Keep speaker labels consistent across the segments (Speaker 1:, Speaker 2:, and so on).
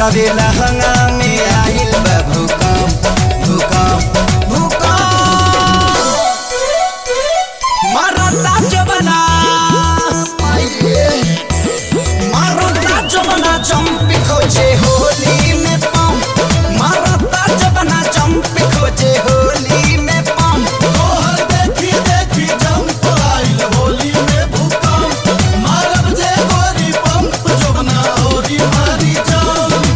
Speaker 1: तबे लहंगा में आइल बा भूकंप भूकंप भूकंप मारता जबना मारता जबना चंपी खोजे होली में पंप मारता जबना चंपी खोजे होली में पंप
Speaker 2: तोहर देखी देखी जंप आइल होली में भूकंप मारब जे गोरी पंप जबना औरी मारी जंप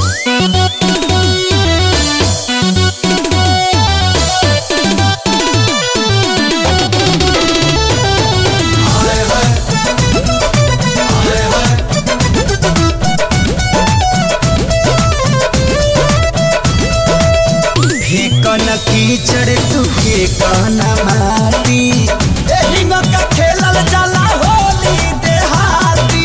Speaker 2: हाय हाय हाय हाय
Speaker 1: फेकन कीचड़ तू फेकन माटी एही में का खेलल जाला होली देहाती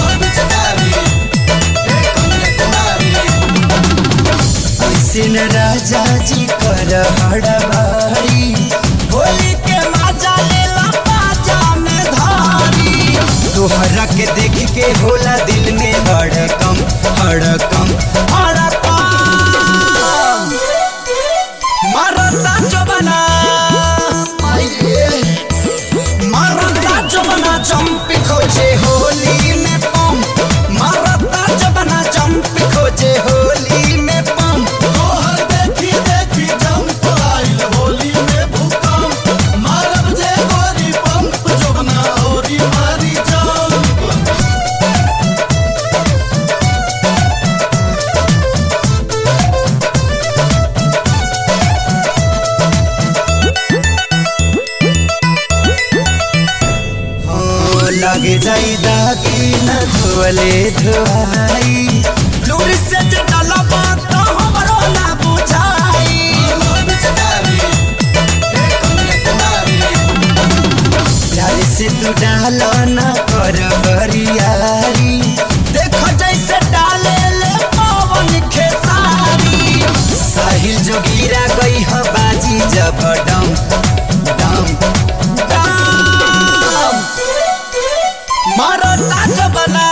Speaker 1: ऐसे न राजा जी कर हड़बड़ी होली के मजा लेला बाजा में धारी तोहरा के देख के होला दिल में हड़कम हड़कम हड़कम मारता जबना मारता जबना चंपी खोजे होली में पंप मारता जबना चंपी खोजे होली में पंप
Speaker 2: तोहर देखी देखी जंप आइल होली में भूकंप मारब जे गोरी पंप जबना औरी मारी जंप
Speaker 1: हो लगे जाई दागी न धोले धोआई लूर से जटला बात तो हमरो ना बुझाई प्यार से तू डालो न कर बरियारी देखो जैसे डाले ले पवन खेसारी साहिल जोगीरा गई ह बाजी जब डम डम डम मारता जबना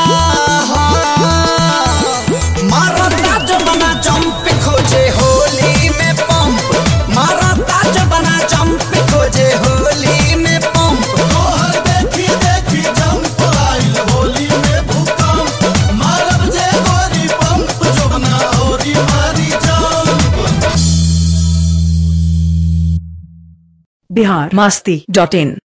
Speaker 1: मारता जबना चंपी खोजे होली में पंप मारता जबना चंपी खोजे होली में पंप
Speaker 2: तोहर देखी देखी जंप आइल होली में भूकंप मारब जे गोरी पंप जबना औरी मारी जंप
Speaker 3: बिहारमस्ती.in